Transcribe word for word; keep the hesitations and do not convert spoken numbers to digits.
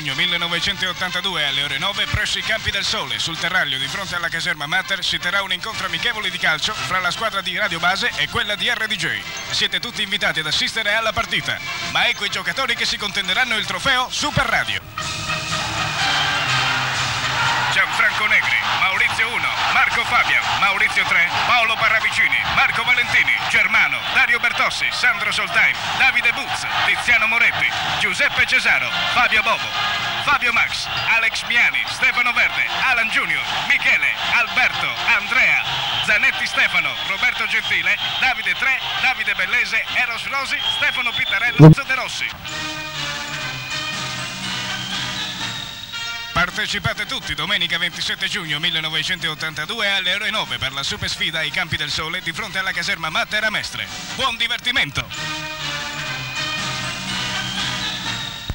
millenovecentottantadue alle ore nove presso i Campi del Sole, sul terraglio di fronte alla caserma Mater, si terrà un incontro amichevole di calcio fra la squadra di Radio Base e quella di R D J. Siete tutti invitati ad assistere alla partita, ma ecco i giocatori che si contenderanno il trofeo Super Radio. Gianfranco Negri, Maurizio uno, Marco Fabian, Maurizio tre, Paolo Parravicini, Marco Valentini, Germano, Dario Bertossi, Sandro Soltain, Davide Buzz, Tiziano Moretti, Giuseppe Cesaro, Fabio Bobo, Fabio Max, Alex Miani, Stefano Verde, Alan Junior, Michele, Alberto, Andrea, Zanetti Stefano, Roberto Gentile, Davide tre, Davide Bellese, Eros Rosi, Stefano Pittarello, De Rossi. Partecipate tutti domenica ventisette giugno millenovecentottantadue alle ore nove per la super sfida ai Campi del Sole di fronte alla caserma Mater a Mestre. Buon divertimento!